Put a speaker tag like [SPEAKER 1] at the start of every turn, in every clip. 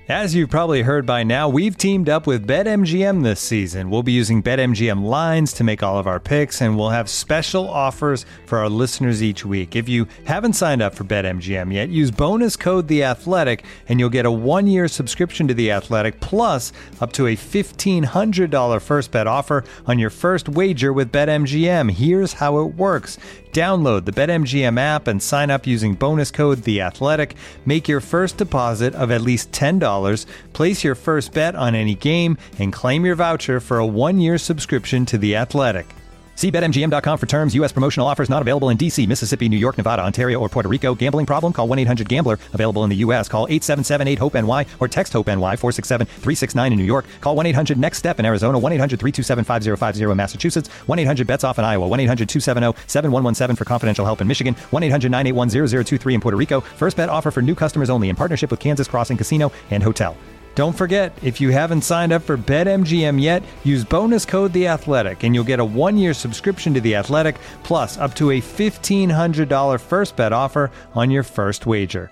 [SPEAKER 1] As you've probably heard by now, we've teamed up with BetMGM this season. We'll be using BetMGM lines to make all of our picks, and we'll have special offers for our listeners each week. If you haven't signed up for BetMGM yet, use bonus code The Athletic, and you'll get a 1-year subscription to The Athletic, plus up to a $1,500 first bet offer on your first wager with BetMGM. Here's how it works. Download the BetMGM app and sign up using bonus code The Athletic. Make your first deposit of at least $10. Place your first bet on any game and claim your voucher for a 1-year subscription to The Athletic. See BetMGM.com for terms. U.S. promotional offers not available in D.C., Mississippi, New York, Nevada, Ontario, or Puerto Rico. Gambling problem? Call 1-800-GAMBLER. Available in the U.S. Call 877-8-HOPE-NY or text HOPE-NY 467-369 in New York. Call 1-800-NEXT-STEP in Arizona. 1-800-327-5050 in Massachusetts. 1-800-BETS-OFF in Iowa. 1-800-270-7117 for confidential help in Michigan. 1-800-981-0023 in Puerto Rico. First bet offer for new customers only in partnership with Kansas Crossing Casino and Hotel. Don't forget, if you haven't signed up for BetMGM yet, use bonus code The Athletic, and you'll get a 1-year subscription to The Athletic, plus up to a $1,500 first bet offer on your first wager.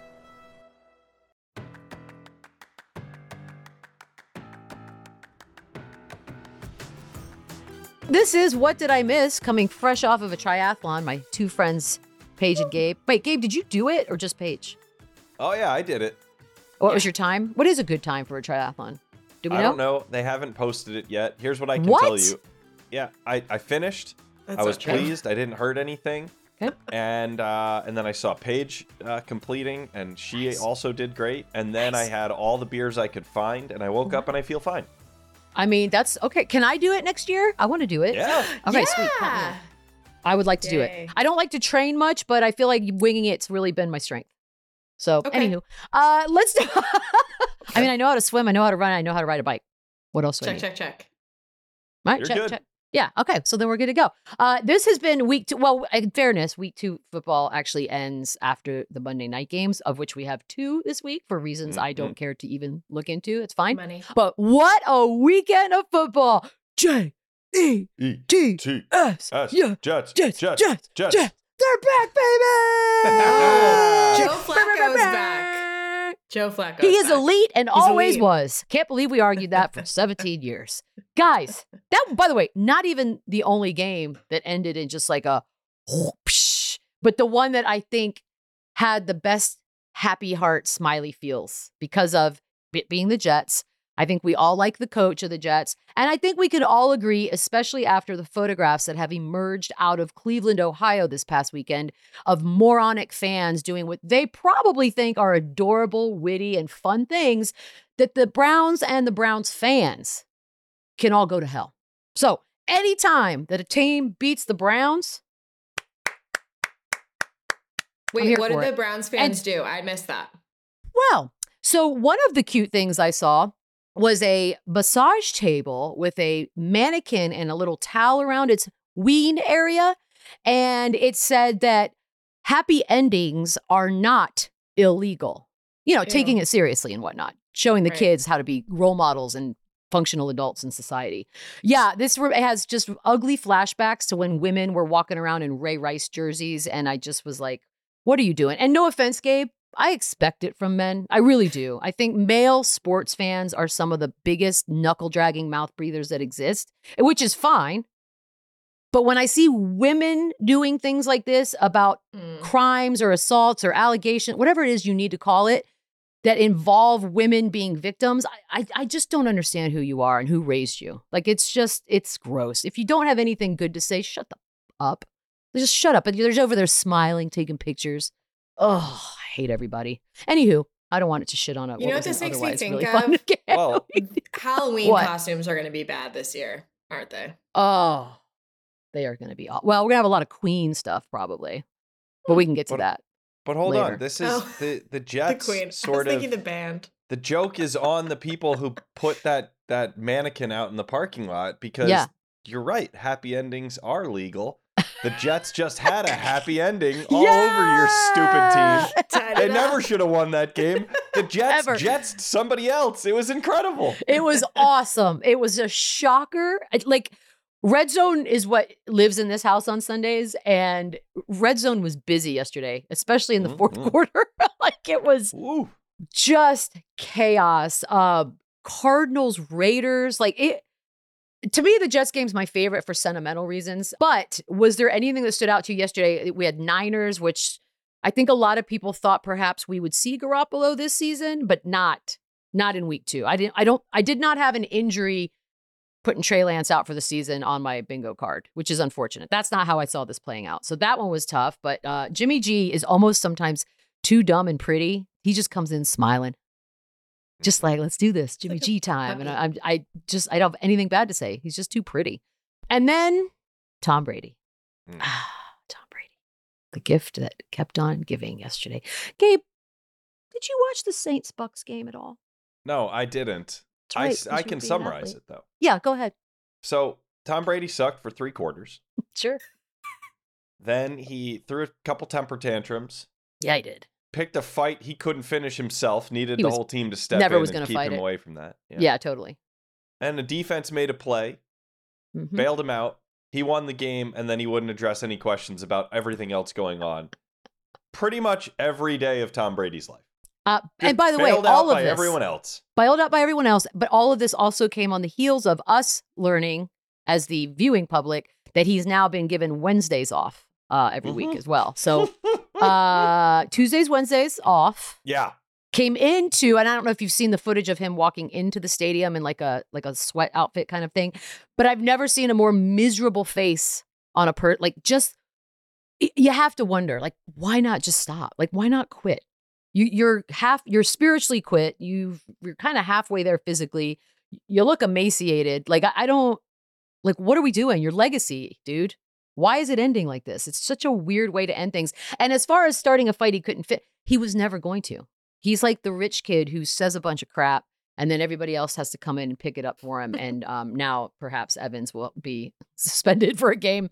[SPEAKER 2] This is What Did I Miss? Coming fresh off of a triathlon. My two friends, Paige and Gabe. Wait, Gabe, did you do it or just Paige?
[SPEAKER 3] Oh, yeah, I did it.
[SPEAKER 2] What was your time? What is a good time for a triathlon? Do we know?
[SPEAKER 3] I don't know. They haven't posted it yet. Here's what I can tell you. Yeah, I finished. I was pleased. I didn't hurt anything.
[SPEAKER 2] Okay.
[SPEAKER 3] And then I saw Paige completing, and she also did great. And then I had all the beers I could find, and I woke up and I feel fine.
[SPEAKER 2] I mean, that's okay. Can I do it next year? I want to do it.
[SPEAKER 3] Yeah.
[SPEAKER 2] Okay, sweet. I would like to do it. I don't like to train much, but I feel like winging it's really been my strength. So, anywho, let's do. I mean, I know how to swim. I know how to run. I know how to ride a bike. What else do I need?
[SPEAKER 4] Check.
[SPEAKER 2] All right,
[SPEAKER 3] You're
[SPEAKER 2] check,
[SPEAKER 3] good.
[SPEAKER 2] check. Yeah. Okay. So then we're good to go. This has been week 2. Well, in fairness, week 2 football actually ends after the Monday night games, of which we have 2 this week for reasons I don't care to even look into. It's fine.
[SPEAKER 4] Money.
[SPEAKER 2] But what a weekend of football. J-E-T-S. Yeah.
[SPEAKER 3] Jets.
[SPEAKER 2] They're back, baby.
[SPEAKER 4] Joe Flacco's back. Joe Flacco.
[SPEAKER 2] He is elite and always
[SPEAKER 4] elite.
[SPEAKER 2] was. Can't believe we argued that for 17 years. Guys, that, by the way, not even the only game that ended in just like a whoosh, but the one that I think had the best happy heart smiley feels because of it being the Jets. I think we all like the coach of the Jets. And I think we can all agree, especially after the photographs that have emerged out of Cleveland, Ohio this past weekend of moronic fans doing what they probably think are adorable, witty, and fun things, that the Browns and the Browns fans can all go to hell. So anytime that a team beats the Browns,
[SPEAKER 4] Wait, what did the Browns fans do? I missed that.
[SPEAKER 2] Well, so one of the cute things I saw was a massage table with a mannequin and a little towel around its ween area. And it said that happy endings are not illegal. You know, taking it seriously and whatnot, showing the kids how to be role models and functional adults in society. Yeah, this has just ugly flashbacks to when women were walking around in Ray Rice jerseys. And I just was like, what are you doing? And no offense, Gabe, I expect it from men. I really do. I think male sports fans are some of the biggest knuckle-dragging mouth breathers that exist, which is fine. But when I see women doing things like this about crimes or assaults or allegations, whatever it is you need to call it, that involve women being victims, I just don't understand who you are and who raised you. Like, it's gross. If you don't have anything good to say, shut the up. Just shut up. And they're over there smiling, taking pictures. Oh, I hate everybody. Anywho, I don't want it to shit on it.
[SPEAKER 4] You know what this makes me think
[SPEAKER 2] really
[SPEAKER 4] of?
[SPEAKER 3] Well,
[SPEAKER 4] Halloween costumes are going to be bad this year, aren't they?
[SPEAKER 2] Oh, they are going to be. Well, we're going to have a lot of Queen stuff probably, but we can get to that.
[SPEAKER 3] But hold
[SPEAKER 2] later.
[SPEAKER 3] on. This is the Jets
[SPEAKER 4] the Queen.
[SPEAKER 3] sort
[SPEAKER 4] I was
[SPEAKER 3] of.
[SPEAKER 4] thinking the band.
[SPEAKER 3] The joke is on the people who put that mannequin out in the parking lot because you're right. Happy endings are legal. The Jets just had a happy ending all over your stupid team. They never should have won that game. The Jets jetsed somebody else. It was incredible.
[SPEAKER 2] It was awesome. It was a shocker. Like, Red Zone is what lives in this house on Sundays, and Red Zone was busy yesterday, especially in the fourth quarter. Like, it was just chaos. Cardinals, Raiders, like it. To me, the Jets game's my favorite for sentimental reasons. But was there anything that stood out to you yesterday? We had Niners, which I think a lot of people thought perhaps we would see Garoppolo this season, but not in week 2. I did not have an injury putting Trey Lance out for the season on my bingo card, which is unfortunate. That's not how I saw this playing out. So that one was tough. But Jimmy G is almost sometimes too dumb and pretty. He just comes in smiling. Just like, let's do this, Jimmy G time. And I don't have anything bad to say. He's just too pretty. And then Tom Brady. Tom Brady. The gift that kept on giving yesterday. Gabe, did you watch the Saints-Bucks game at all?
[SPEAKER 3] No, I didn't.
[SPEAKER 2] Right,
[SPEAKER 3] I can summarize it, though.
[SPEAKER 2] Yeah, go ahead.
[SPEAKER 3] So Tom Brady sucked for 3 quarters.
[SPEAKER 2] Sure.
[SPEAKER 3] Then he threw a couple temper tantrums.
[SPEAKER 2] Yeah, he did.
[SPEAKER 3] Picked a fight he couldn't finish himself, needed the whole team to step in and keep him away from that.
[SPEAKER 2] Yeah, totally.
[SPEAKER 3] And the defense made a play, bailed him out. He won the game, and then he wouldn't address any questions about everything else going on. Pretty much every day of Tom Brady's life.
[SPEAKER 2] And by the way, all of this
[SPEAKER 3] everyone else.
[SPEAKER 2] Bailed out by everyone else, but all of this also came on the heels of us learning, as the viewing public, that he's now been given Wednesdays off every week as well. So Tuesdays, Wednesdays off.
[SPEAKER 3] Yeah.
[SPEAKER 2] Came into, and I don't know if you've seen the footage of him walking into the stadium in like a sweat outfit kind of thing, but I've never seen a more miserable face on you have to wonder, like, why not just stop? Like, why not quit? You're spiritually quit. You're kind of halfway there physically. You look emaciated. Like, what are we doing? Your legacy, dude. Why is it ending like this? It's such a weird way to end things. And as far as starting a fight he couldn't fit, he was never going to. He's like the rich kid who says a bunch of crap and then everybody else has to come in and pick it up for him. And now perhaps Evans will be suspended for a game.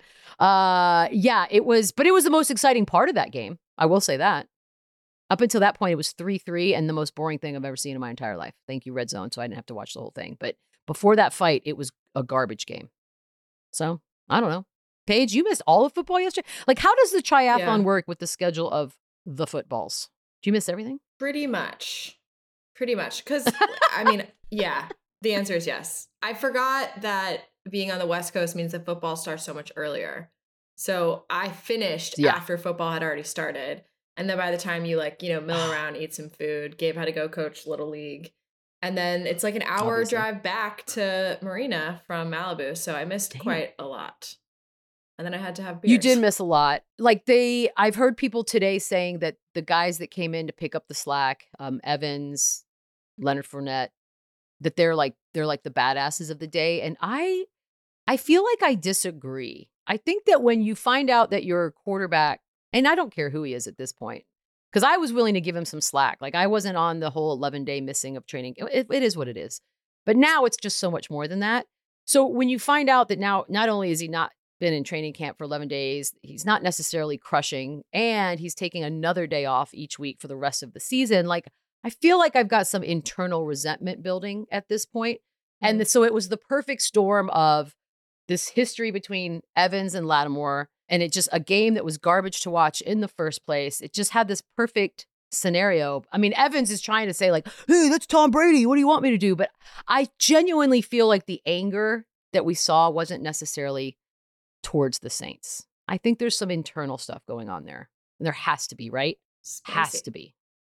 [SPEAKER 2] It was the most exciting part of that game. I will say that. Up until that point, it was 3-3 and the most boring thing I've ever seen in my entire life. Thank you, Red Zone. So I didn't have to watch the whole thing. But before that fight, it was a garbage game. So I don't know. Paige, you missed all of football yesterday. Like, how does the triathlon work with the schedule of the footballs? Do you miss everything?
[SPEAKER 4] Pretty much. Because, I mean, yeah, the answer is yes. I forgot that being on the West Coast means that football starts so much earlier. So I finished after football had already started. And then by the time you mill around, eat some food, Gabe had to go coach Little League. And then it's like an hour drive back to Marina from Malibu. So I missed quite a lot. And then I had to have beers.
[SPEAKER 2] You did miss a lot. I've heard people today saying that the guys that came in to pick up the slack, Evans, Leonard Fournette, that they're like the badasses of the day. And I feel like I disagree. I think that when you find out that your quarterback, and I don't care who he is at this point, because I was willing to give him some slack. Like, I wasn't on the whole 11-day missing of training. It is what it is. But now it's just so much more than that. So when you find out that now, not only is he not been in training camp for 11 days, he's not necessarily crushing, and he's taking another day off each week for the rest of the season. Like, I feel like I've got some internal resentment building at this point. And so it was the perfect storm of this history between Evans and Lattimore, and it just a game that was garbage to watch in the first place. It just had this perfect scenario. I mean, Evans is trying to say like, hey, that's Tom Brady. What do you want me to do? But I genuinely feel like the anger that we saw wasn't necessarily towards the Saints. I think there's some internal stuff going on there. And there has to be, right?
[SPEAKER 4] Spicy.
[SPEAKER 2] Has to be.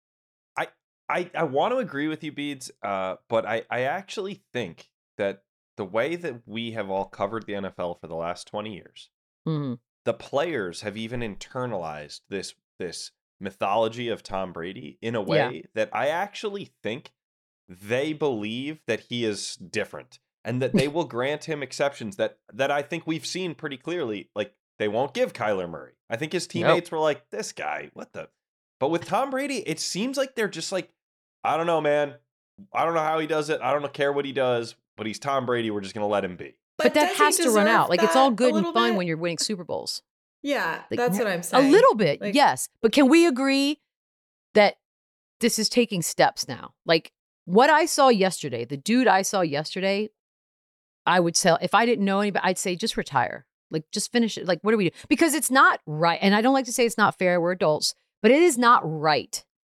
[SPEAKER 3] I want to agree with you, Beads, but I actually think that the way that we have all covered the NFL for the last 20 years, the players have even internalized this mythology of Tom Brady in a way that I actually think they believe that he is different and that they will grant him exceptions that I think we've seen pretty clearly. Like, they won't give Kyler Murray. I think his teammates were like, this guy, what the? But with Tom Brady, it seems like they're just like, I don't know, man. I don't know how he does it. I don't care what he does, but he's Tom Brady. We're just going to let him be.
[SPEAKER 2] But that has to run out. Like, it's all good and fun when you're winning Super Bowls.
[SPEAKER 4] Yeah,
[SPEAKER 2] like,
[SPEAKER 4] that's what I'm saying.
[SPEAKER 2] A little bit, yes. But can we agree that this is taking steps now? Like, what I saw yesterday, the dude I saw yesterday, I would say, if I didn't know anybody, I'd say just retire. Like, just finish it. Like, what do we do? Because it's not right. And I don't like to say it's not fair. We're adults. But it is not right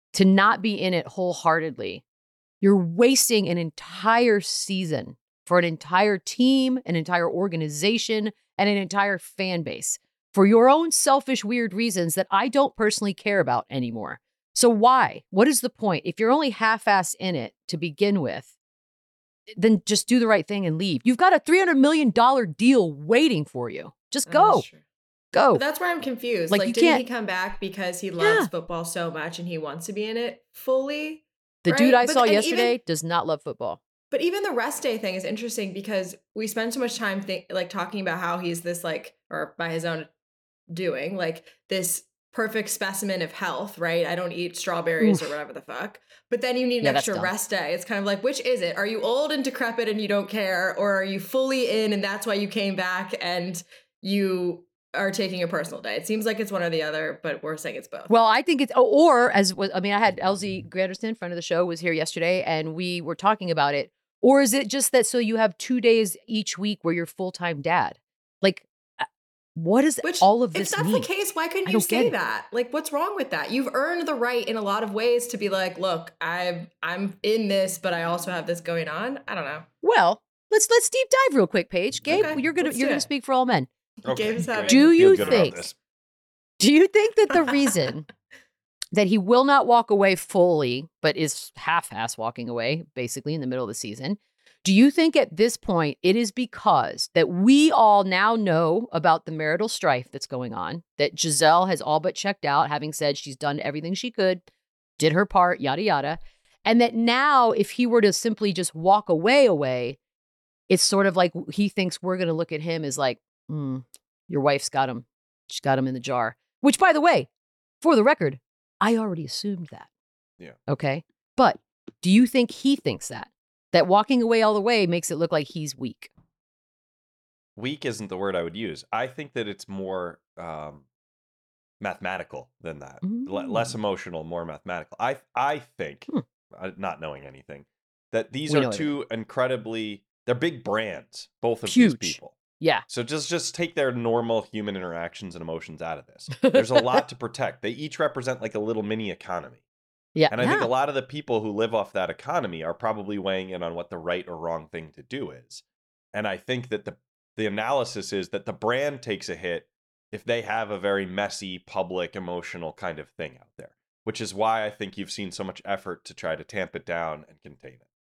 [SPEAKER 2] to not be in it wholeheartedly, you're wasting an entire season for an entire team, an entire organization, and an entire fan base for your own selfish, weird reasons that I don't personally care about anymore. So why? What is the point? If you're only half-assed in it to begin with, then just do the right thing and leave. You've got a $300 million deal waiting for you. Just go. Go.
[SPEAKER 4] But that's where I'm confused. Like didn't he come back because he loves football so much and he wants to be in it fully?
[SPEAKER 2] The dude I saw yesterday does not love football.
[SPEAKER 4] But even the rest day thing is interesting because we spend so much time talking about how he's this or by his own doing, this perfect specimen of health, right? I don't eat strawberries or whatever the fuck. But then you need an extra rest day. It's kind of like, which is it? Are you old and decrepit and you don't care? Or are you fully in and that's why you came back and you are taking a personal day? It seems like it's one or the other, but we're saying it's both.
[SPEAKER 2] Well, I think it's, I had Elsie Granderson, friend of the show, was here yesterday and we were talking about it. Or is it just that so you have 2 days each week where you're full-time dad? What does all of this mean?
[SPEAKER 4] If that's the case, why couldn't you say that? What's wrong with that? You've earned the right in a lot of ways to be like, look, I'm in this, but I also have this going on. I don't know.
[SPEAKER 2] Well, let's deep dive real quick, Paige. Gabe, you're gonna speak for all men.
[SPEAKER 3] Okay,
[SPEAKER 4] Do
[SPEAKER 2] you think that the reason that he will not walk away fully, but is half-ass walking away, basically in the middle of the season, do you think at this point it is because that we all now know about the marital strife that's going on, that Gisele has all but checked out, having said she's done everything she could, did her part, yada, yada, and that now if he were to simply just walk away, it's sort of like he thinks we're going to look at him as like, your wife's got him. She's got him in the jar. Which, by the way, for the record, I already assumed that.
[SPEAKER 3] Yeah.
[SPEAKER 2] Okay. But do you think he thinks that? That walking away all the way makes it look like he's weak?
[SPEAKER 3] Weak isn't the word I would use. I think that it's more mathematical than that. Less emotional, more mathematical. I think, not knowing anything, that these are two incredibly, they're big brands, both of these people.
[SPEAKER 2] Yeah.
[SPEAKER 3] So just take their normal human interactions and emotions out of this. There's a lot to protect. They each represent like a little mini economy.
[SPEAKER 2] Yeah.
[SPEAKER 3] And I think a lot of the people who live off that economy are probably weighing in on what the right or wrong thing to do is. And I think that the analysis is that the brand takes a hit if they have a very messy, public, emotional kind of thing out there, which is why I think you've seen so much effort to try to tamp it down and contain it.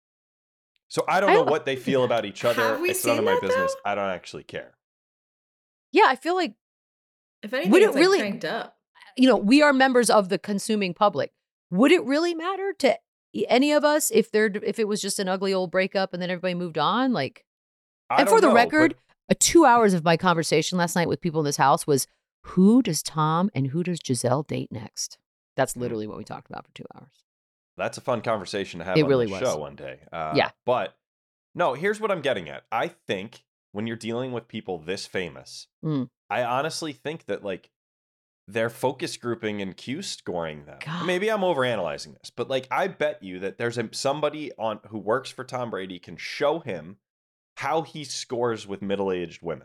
[SPEAKER 3] So I don't know what they feel about each other. It's none of my business. I don't actually care.
[SPEAKER 2] Yeah, I feel like
[SPEAKER 4] if anything, it's really cranked up.
[SPEAKER 2] We are members of the consuming public. Would it really matter to any of us if it was just an ugly old breakup and then everybody moved on? And for the record, 2 hours of my conversation last night with people in this house was, who does Tom and who does Gisele date next? That's literally what we talked about for 2 hours.
[SPEAKER 3] That's a fun conversation to have on the show one day.
[SPEAKER 2] Yeah.
[SPEAKER 3] But no, here's what I'm getting at. I think when you're dealing with people this famous, I honestly think that they're focus grouping and Q scoring them. God. Maybe I'm overanalyzing this, but I bet you that there's somebody who works for Tom Brady can show him how he scores with middle-aged women.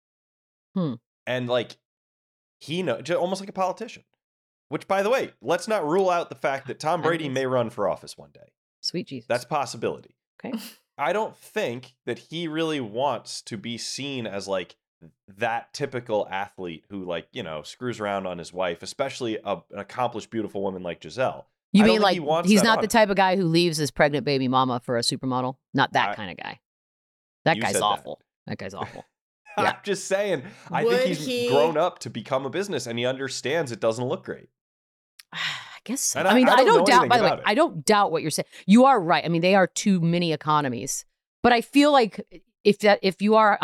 [SPEAKER 3] And he knows, almost like a politician. Which, by the way, let's not rule out the fact that Tom Brady may run for office one day.
[SPEAKER 2] Sweet Jesus.
[SPEAKER 3] That's a possibility.
[SPEAKER 2] Okay.
[SPEAKER 3] I don't think that he really wants to be seen as that typical athlete who screws around on his wife, especially an accomplished, beautiful woman like Gisele.
[SPEAKER 2] You mean he's not the type of guy who leaves his pregnant baby mama for a supermodel? Not that kind of guy. That guy's awful. That guy's awful.
[SPEAKER 3] Yeah. I'm just saying, I think he's grown up to become a business and he understands it doesn't look great.
[SPEAKER 2] I guess so.
[SPEAKER 3] And
[SPEAKER 2] I mean, I don't doubt, by the way,
[SPEAKER 3] it.
[SPEAKER 2] I don't doubt what you're saying. You are right. I mean, they are two mini economies. But I feel like if you are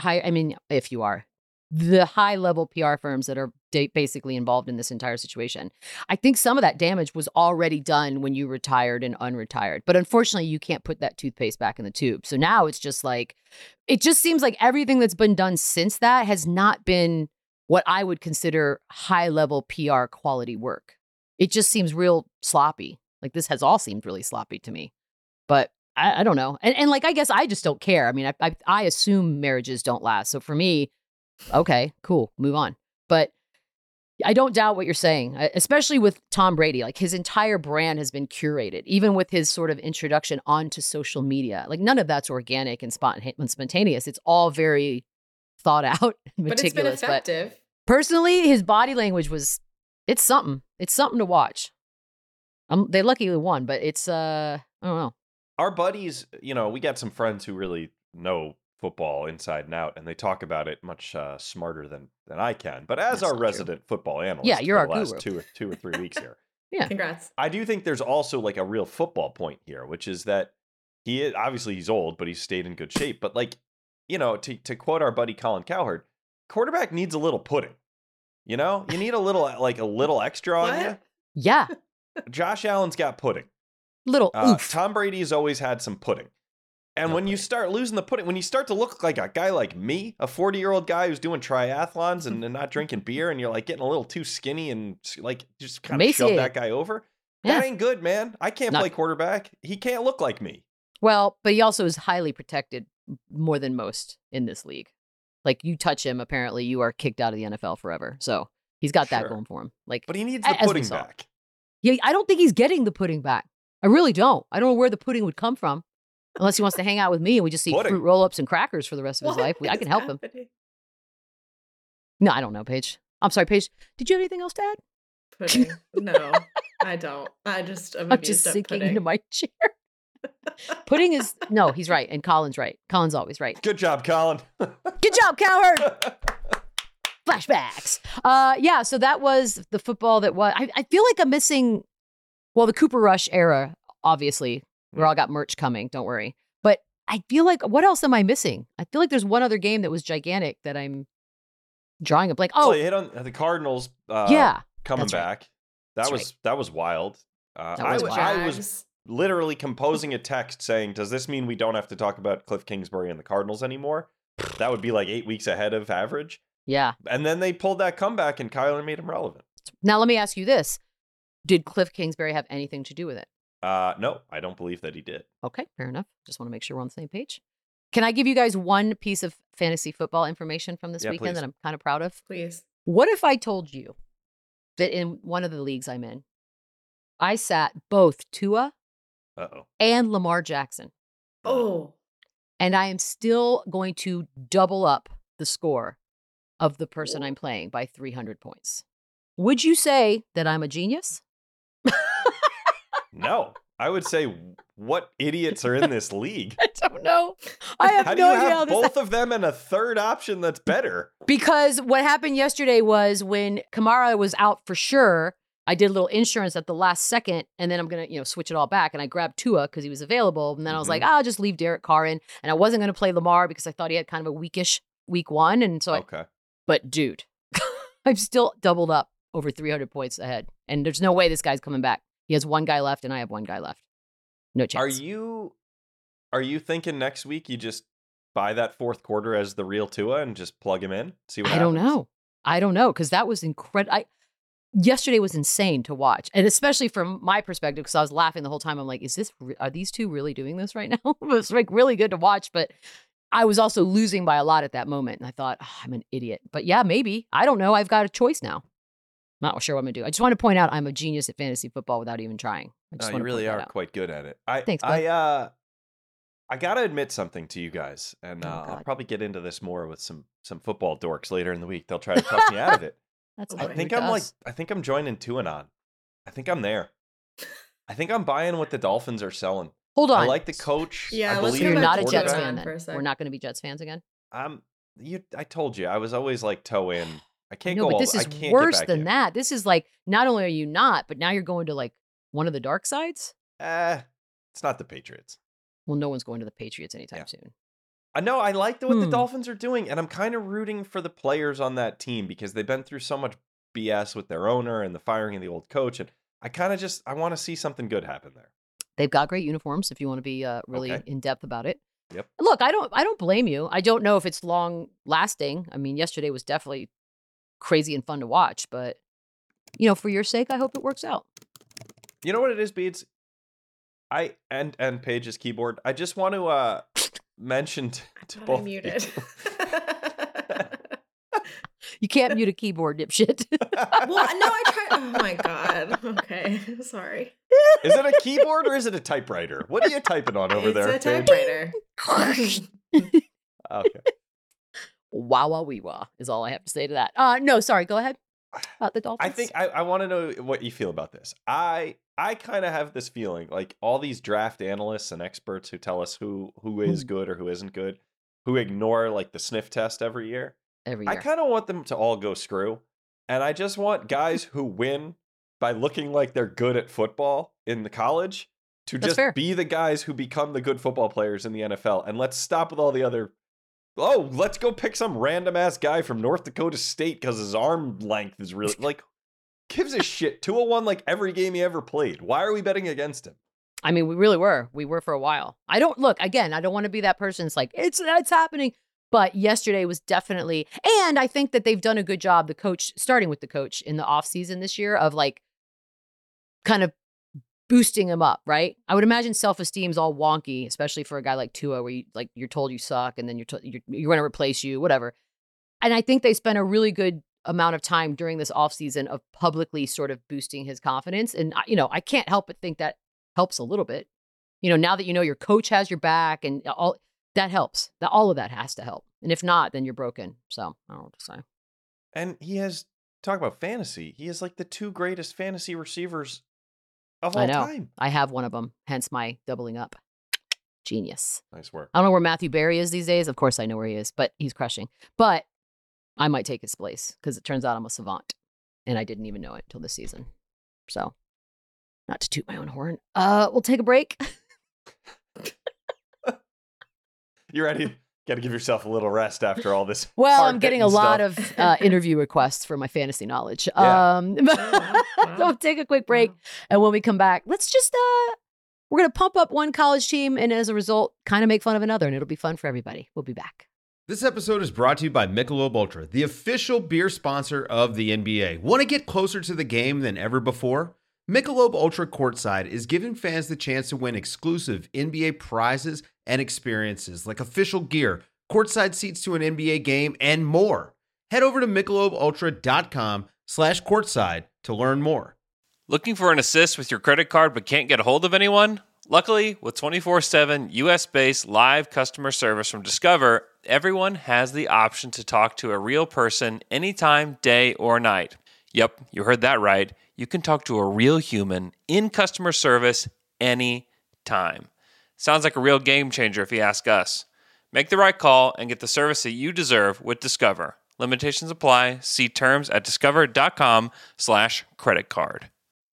[SPEAKER 2] the high level PR firms that are basically involved in this entire situation, I think some of that damage was already done when you retired and unretired. But unfortunately, you can't put that toothpaste back in the tube. So now it's just it just seems like everything that's been done since that has not been what I would consider high level PR quality work. It just seems real sloppy. This has all seemed really sloppy to me. But I don't know. And I guess I just don't care. I mean, I assume marriages don't last. So for me, okay, cool, move on. But I don't doubt what you're saying, especially with Tom Brady. Like his entire brand has been curated, even with his sort of introduction onto social media. Like none of that's organic and spontaneous. It's all very thought out and meticulous.
[SPEAKER 4] But it's been effective.
[SPEAKER 2] But personally, his body language it's something. It's something to watch. They luckily won, but it's, I don't know.
[SPEAKER 3] Our buddies, we got some friends who really know football inside and out, and they talk about it much smarter than I can. But as our resident football analyst,
[SPEAKER 2] you're
[SPEAKER 3] for
[SPEAKER 2] our
[SPEAKER 3] the last
[SPEAKER 2] guru.
[SPEAKER 3] two or 3 weeks here,
[SPEAKER 2] Yeah,
[SPEAKER 4] congrats.
[SPEAKER 3] I do think there's also like a real football point here, which is that obviously he's old, but he's stayed in good shape. But like, to quote our buddy Colin Cowherd, quarterback needs a little pudding. You need a little extra on you.
[SPEAKER 2] Yeah.
[SPEAKER 3] Josh Allen's got pudding.
[SPEAKER 2] Little oof.
[SPEAKER 3] Tom Brady's always had some pudding. And when you start losing the pudding, when you start to look like a guy like me, a 40-year-old guy who's doing triathlons and not drinking beer, and you're like getting a little too skinny and like just kind of shove that guy over, that ain't good, man. I can't play quarterback. He can't look like me.
[SPEAKER 2] Well, but he also is highly protected more than most in this league. Like you touch him, apparently you are kicked out of the NFL forever. So he's got that going for him. Like,
[SPEAKER 3] but he needs the pudding back.
[SPEAKER 2] Yeah, I don't think he's getting the pudding back. I really don't. I don't know where the pudding would come from. Unless he wants to hang out with me and we just eat fruit roll-ups and crackers for the rest of his life. I can help him. No, I don't know, Paige. I'm sorry, Paige. Did you have anything else to add?
[SPEAKER 4] Pudding. No, I don't. I'm just
[SPEAKER 2] sinking into my chair. Pudding is, no, he's right. And Colin's right. Colin's always right.
[SPEAKER 3] Good job, Colin.
[SPEAKER 2] Good job, Cowherd. Flashbacks. Yeah, so that was the football that was. I feel like I'm missing, the Cooper Rush era, obviously. We all got merch coming, don't worry. But I feel like, what else am I missing? I feel like there's one other game that was gigantic that I'm drawing a blank. Oh,
[SPEAKER 3] you hit on the Cardinals coming back.
[SPEAKER 2] Right.
[SPEAKER 3] That was wild. I was literally composing a text saying, does this mean we don't have to talk about Cliff Kingsbury and the Cardinals anymore? That would be like 8 weeks ahead of average.
[SPEAKER 2] Yeah.
[SPEAKER 3] And then they pulled that comeback and Kyler made him relevant.
[SPEAKER 2] Now, let me ask you this. Did Cliff Kingsbury have anything to do with it?
[SPEAKER 3] No, I don't believe that he did.
[SPEAKER 2] Okay, fair enough. Just want to make sure we're on the same page. Can I give you guys one piece of fantasy football information from this weekend that I'm kind of proud of?
[SPEAKER 4] Please.
[SPEAKER 2] What if I told you that in one of the leagues I'm in, I sat both Tua and Lamar Jackson?
[SPEAKER 4] Oh.
[SPEAKER 2] And I am still going to double up the score of the person I'm playing by 300 points. Would you say that I'm a genius?
[SPEAKER 3] No, I would say, what idiots are in this league?
[SPEAKER 2] I don't know. I have
[SPEAKER 3] how
[SPEAKER 2] no idea.
[SPEAKER 3] How do you have both of them and a third option that's better?
[SPEAKER 2] Because what happened yesterday was when Kamara was out for sure, I did a little insurance at the last second, and then I'm going to, switch it all back. And I grabbed Tua because he was available. And then I was like, I'll just leave Derek Carr in. And I wasn't going to play Lamar because I thought he had kind of a weakish week one. And so but dude, I've still doubled up over 300 points ahead. And there's no way this guy's coming back. He has one guy left, and I have one guy left. No chance.
[SPEAKER 3] Are you thinking next week you just buy that fourth quarter as the real Tua and just plug him in? See what happens?
[SPEAKER 2] I don't know, because that was incredible. Yesterday was insane to watch, and especially from my perspective, because I was laughing the whole time. I'm like, are these two really doing this right now? It was like really good to watch, but I was also losing by a lot at that moment, and I thought, I'm an idiot. But yeah, maybe. I don't know. I've got a choice now. Not sure what I'm going to do. I just want to point out I'm a genius at fantasy football without even trying.
[SPEAKER 3] You really are quite good at it.
[SPEAKER 2] Thanks, bud.
[SPEAKER 3] I got to admit something to you guys, and I'll probably get into this more with some football dorks later in the week. They'll try to talk me out of it. I think I'm joining TuaNon. I think I'm there. I think I'm buying what the Dolphins are selling.
[SPEAKER 2] Hold on.
[SPEAKER 3] I like the coach.
[SPEAKER 4] Yeah,
[SPEAKER 3] I believe
[SPEAKER 2] you're not a Jets
[SPEAKER 4] fan
[SPEAKER 2] then. We're not going to be Jets fans again.
[SPEAKER 3] I told you I was always like toe in. I can't
[SPEAKER 2] go. But this is worse than that. This is like, not only are you not, but now you're going to like one of the dark sides.
[SPEAKER 3] It's not the Patriots.
[SPEAKER 2] Well, no one's going to the Patriots anytime soon.
[SPEAKER 3] I know. I like what the Dolphins are doing, and I'm kind of rooting for the players on that team because they've been through so much BS with their owner and the firing of the old coach, and I want to see something good happen there.
[SPEAKER 2] They've got great uniforms if you want to be really in depth about it.
[SPEAKER 3] Yep.
[SPEAKER 2] Look, I don't blame you. I don't know if it's long lasting. I mean, yesterday was definitely crazy and fun to watch, but for your sake, I hope it works out.
[SPEAKER 3] You know what it is, Beads? And Paige's keyboard. I just want to mention to both.
[SPEAKER 4] I muted.
[SPEAKER 2] You can't mute a keyboard, dipshit.
[SPEAKER 4] Well, no, I tried. Oh my God. Okay. Sorry.
[SPEAKER 3] Is it a keyboard or is it a typewriter? What are you typing on over there?
[SPEAKER 4] It's a
[SPEAKER 3] Paige?
[SPEAKER 4] typewriter.
[SPEAKER 3] Okay.
[SPEAKER 2] Wah wee wah is all I have to say to that. No, sorry. Go ahead. About the Dolphins.
[SPEAKER 3] I think I want to know what you feel about this. I kind of have this feeling like all these draft analysts and experts who tell us who is good or who isn't good, who ignore like the sniff test every year. I kind of want them to all go screw. And I just want guys who win by looking like they're good at football in the college to
[SPEAKER 2] That's
[SPEAKER 3] just
[SPEAKER 2] fair.
[SPEAKER 3] be the guys who become the good football players in the NFL. And let's stop with all the other, let's go pick some random ass guy from North Dakota State because his arm length is really like, gives a shit. 201 like every game he ever played. Why are we betting against him?
[SPEAKER 2] I mean, we really were. We were for a while. I don't want to be that person. It's like, it's happening. But yesterday was definitely, and I think that they've done a good job, the coach, starting with the coach in the offseason this year of like kind of boosting him up, right? I would imagine self-esteem's all wonky, especially for a guy like Tua, where you're told you suck and then you're going to replace you, whatever. And I think they spent a really good amount of time during this offseason of publicly sort of boosting his confidence. And, I can't help but think that helps a little bit. Now that your coach has your back and all that helps. All of that has to help. And if not, then you're broken. So I don't know what to say.
[SPEAKER 3] And he has, talk about fantasy, he is like the two greatest fantasy receivers of all time.
[SPEAKER 2] I have one of them, hence my doubling up. Genius.
[SPEAKER 3] Nice work.
[SPEAKER 2] I don't know where Matthew Berry is these days. Of course I know where he is, but he's crushing. But I might take his place because it turns out I'm a savant. And I didn't even know it until this season. So, not to toot my own horn. We'll take a break.
[SPEAKER 3] You ready? Got to give yourself a little rest after all this.
[SPEAKER 2] Well, I'm getting a lot of interview requests for my fantasy knowledge.
[SPEAKER 3] Yeah.
[SPEAKER 2] So we'll take a quick break. And when we come back, let's just, we're going to pump up one college team and as a result, kind of make fun of another. And it'll be fun for everybody. We'll be back.
[SPEAKER 5] This episode is brought to you by Michelob Ultra, the official beer sponsor of the NBA. Want to get closer to the game than ever before? Michelob Ultra Courtside is giving fans the chance to win exclusive NBA prizes and experiences like official gear, courtside seats to an NBA game, and more. Head over to MichelobUltra.com/courtside to learn more.
[SPEAKER 6] Looking for an assist with your credit card but can't get a hold of anyone? Luckily, with 24/7 US-based live customer service from Discover, everyone has the option to talk to a real person anytime, day or night. Yep, you heard that right. You can talk to a real human in customer service anytime. Sounds like a real game changer if you ask us. Make the right call and get the service that you deserve with Discover. Limitations apply. See terms at discover.com/creditcard.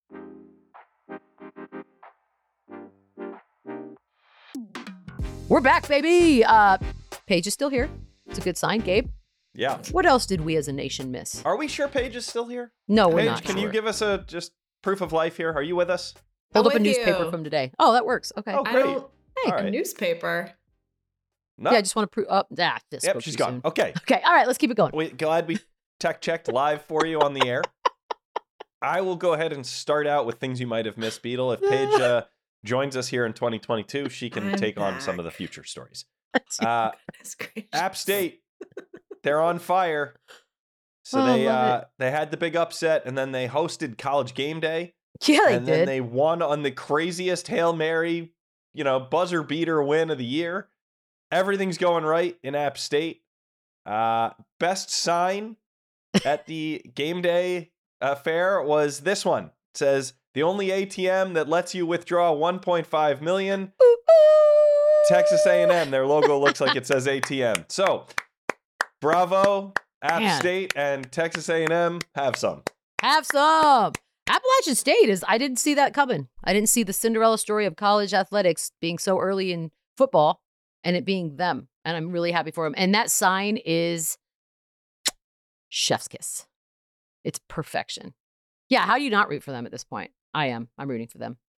[SPEAKER 2] We're back, baby. Paige is still here. It's a good sign, Gabe.
[SPEAKER 3] Yeah.
[SPEAKER 2] What else did we as a nation miss?
[SPEAKER 3] Are we sure Paige is still here?
[SPEAKER 2] No, we're
[SPEAKER 3] Paige,
[SPEAKER 2] not.
[SPEAKER 3] can you give us a just proof of life here? Are you with us?
[SPEAKER 2] Hold up a
[SPEAKER 4] with
[SPEAKER 2] newspaper
[SPEAKER 4] you.
[SPEAKER 2] from today. Oh, that works. Okay.
[SPEAKER 3] Oh,
[SPEAKER 4] I
[SPEAKER 3] great.
[SPEAKER 4] don't.
[SPEAKER 3] All
[SPEAKER 4] A
[SPEAKER 3] right.
[SPEAKER 4] newspaper.
[SPEAKER 3] No.
[SPEAKER 2] Yeah, I just want to prove. Oh, this
[SPEAKER 3] Yep,
[SPEAKER 2] spoke
[SPEAKER 3] she's
[SPEAKER 2] too
[SPEAKER 3] gone.
[SPEAKER 2] soon.
[SPEAKER 3] Okay.
[SPEAKER 2] Okay. All right. Let's keep it going.
[SPEAKER 3] Glad we tech checked live for you on the air. I will go ahead and start out with things you might have missed, Beetle. If Paige joins us here in 2022, she can
[SPEAKER 4] I'm
[SPEAKER 3] take on some
[SPEAKER 4] back.
[SPEAKER 3] of the future stories.
[SPEAKER 4] That's great.
[SPEAKER 3] App State, they're on fire. So
[SPEAKER 2] Oh, love
[SPEAKER 3] they had the big upset, and then they hosted College Game Day,
[SPEAKER 2] Yeah, they
[SPEAKER 3] and
[SPEAKER 2] did.
[SPEAKER 3] then they won on the craziest Hail Mary, buzzer beater win of the year. Everything's going right in App State. Best sign at the Game Day fair was this one. It says, the only ATM that lets you withdraw $1.5 million. Texas A&M, their logo looks like it says ATM. So, bravo, App
[SPEAKER 2] Man.
[SPEAKER 3] State and Texas A&M, have some.
[SPEAKER 2] Have some. Appalachian State I didn't see that coming. I didn't see the Cinderella story of college athletics being so early in football and it being them. And I'm really happy for them. And that sign is chef's kiss. It's perfection. Yeah, how do you not root for them at this point? I am. I'm rooting for them.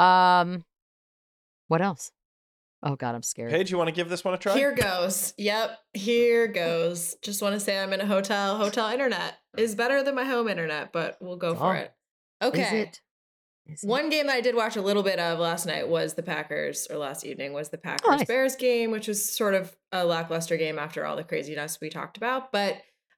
[SPEAKER 2] What else? Oh, God, I'm scared.
[SPEAKER 3] Paige, you want to give this one a try?
[SPEAKER 4] Here goes. Yep, here goes. Just want to say I'm in a hotel. Hotel internet is better than my home internet, but we'll go for
[SPEAKER 2] Oh.
[SPEAKER 4] it. Okay.
[SPEAKER 2] Is it?
[SPEAKER 4] One game that I did watch a little bit of last night was the Packers, or last evening was the Packers
[SPEAKER 2] nice.
[SPEAKER 4] Bears game, which was sort of a lackluster game after all the craziness we talked about. But